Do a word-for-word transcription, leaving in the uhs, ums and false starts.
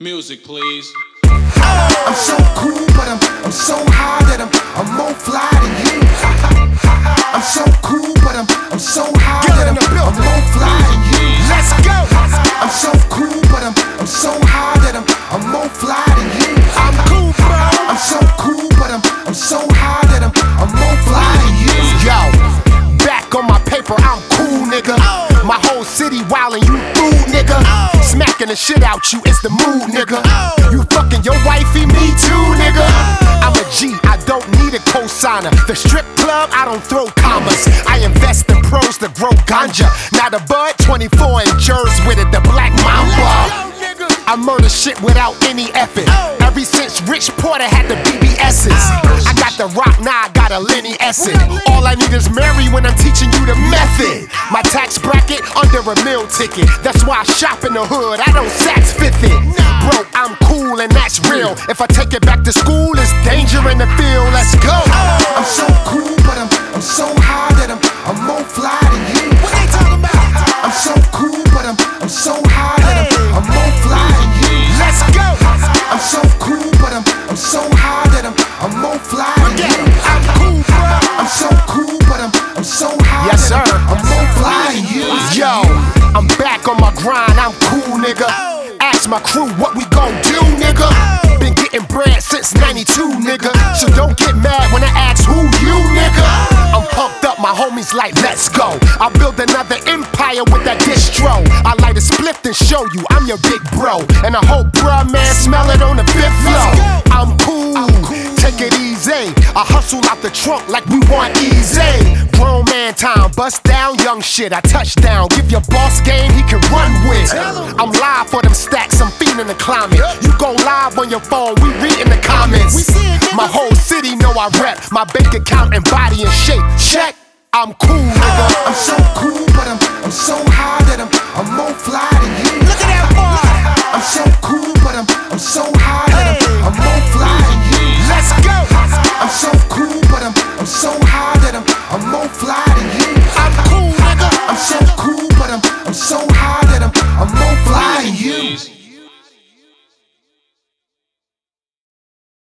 Music, please. I'm so cool, but I'm I'm so high that I'm I'm more fly than you. I'm so cool, but I'm I'm so high that I'm I'm more fly than you. Let's go. I'm so cool, but I'm I'm so high that I'm I'm more fly than you. I'm cool, bro. I'm so cool, but I'm I'm so high that I'm I'm more fly than you. Yo, back on my paper, I'm cool, nigga. My whole city wildin', you fool, nigga. Smacking the shit out you, it's the mood, nigga. You fucking your wifey, me too, nigga. I'm a G, I don't need a cosigner. The strip club, I don't throw commas. I invest in pros to grow ganja. Now the bud, twenty-four and Jers with it, the black mamba. I murder shit without any effort. Ever since Rich Porter had the B B S's. I got the rock, now I got a Lenny Essin. All I need is Mary when I'm teaching you the method. My tax bracket under a meal ticket. That's why I shop in the hood, I don't sax fifth it. Bro, I'm cool and that's real. If I take it back to school, it's danger in the field, let's go. I'm so cool, but I'm I'm so high that I'm I'm more fly than you. What they talking about? I'm so cool, but I'm I'm so high that I'm I'm more fly than you. Let's go. I'm so cool, but I'm I'm so high that I'm I'm more fly than you. I'm cool, bro. I'm so cool, but I'm I'm so high Yes, that sir. I'm, I'm more fly than you. Yo, I'm back on my grind, I'm cool, nigga. Ask my crew what we gon' do, nigga. Been getting bread since ninety-two, nigga. So don't get mad when I ask who you, nigga. I'm pumped up, my homies like, let's go. I build another empire with that distro. I light a spliff and show you I'm your big bro. And I hope bruh man smell it on the fifth floor. I'm cool, take it easy. I hustle out the trunk like we want easy. Grown man time, bust down young shit. I touch down, give your boss game he can run with. I'm live for them stacks, I'm feeding the climate. You go live on your phone, we reading the comments. My whole city know I rep. My bank account and body and shape, check. I'm cool, nigga. I'm so cool, but I'm I'm so high that I'm I'm more fly